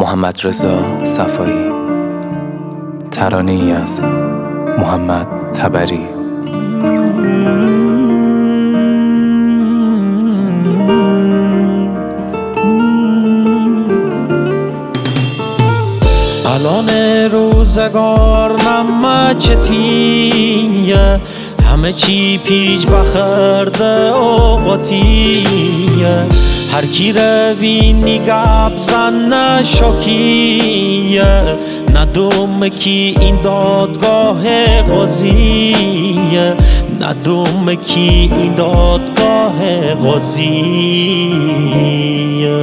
محمدرضا صفایی. ترانه ای از محمد تبری. الان روزگار نمچتیه، همه چی پیش بخرده اوقاتیه. هر کی روینی گپ زن نشکیه، ندوم کی این دادگاه قاضیه، ندوم کی این دادگاه قاضیه.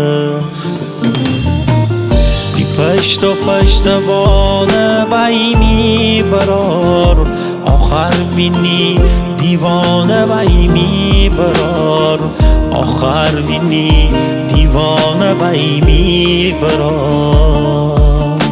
پشت و پشتوانه بیمی برار، آخر بینی دیوانه بیمی برار، آخر بینی دیوانه بیمی برار.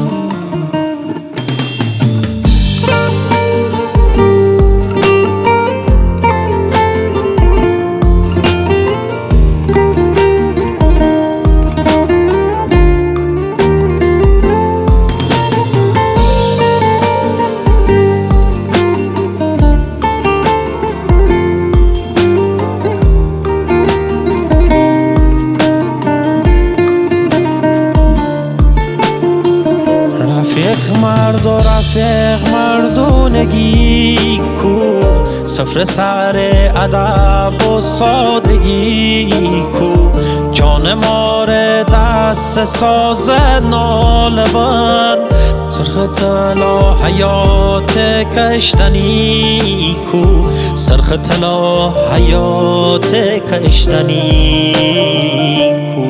رفیق مردونگی کو، سفر سر ادب و سادگی کو. جان ماره دست ساز نالبن، سرخ طلا حیات کشتنی کو، سرخ طلا حیات کشتنی کو.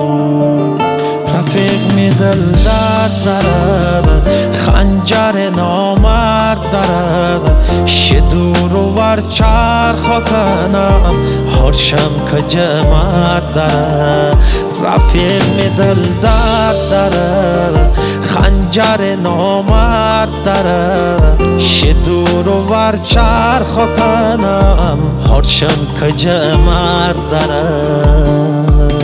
رفیق می دل درد دارد، خنجر نامرد دارد. شدور و ور چرخ کنم، هرشم کج مرد دارد. رفیق می دل درد دارد، خنجر نامرد دارد. شدور و ور چرخ کنم، هرشم کج مرد دارد.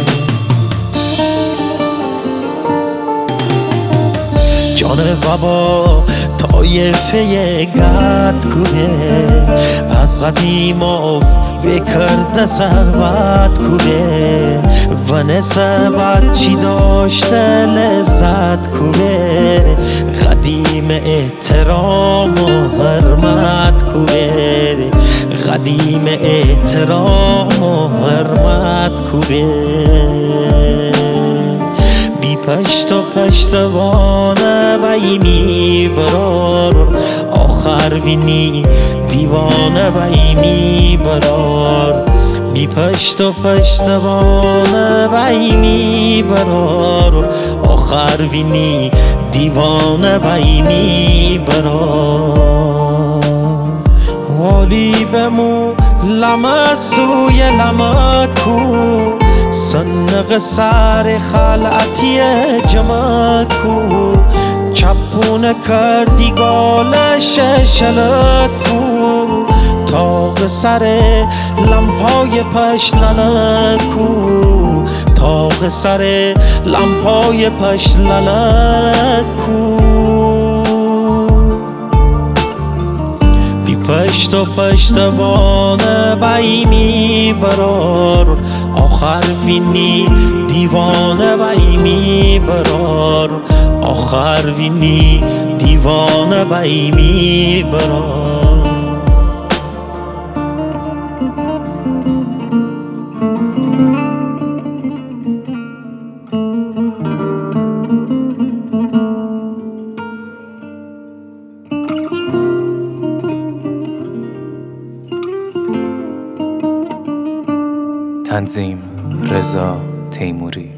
جان بابا طایفه گرد کوه، از قدیم و بکرده ثروت کوه. و نسبت چی داشته لذت کوه، قدیم احترام و حرمت کوه، قدیم احترام و حرمت کوه. پشت و پشتوانه بیمی برار، آخر بینی دیوانه بیمی برار. بی پشت و پشتوانه بیمی برار، آخر بینی دیوانه بیمی برار. والی بمو لمه سوی لمه کو، سنق سر خلعتی جمع کو. چپون کردی گالش شلک کو، تاق سر لمپای پشللک کو، تاق سر لمپای پشللک کو. بی پشت و پشتوانه بیمی برار، آخر بینی دیوانه بیمی برار، آخر بینی دیوانه بیمی برار. تنظیم رضا تیموری.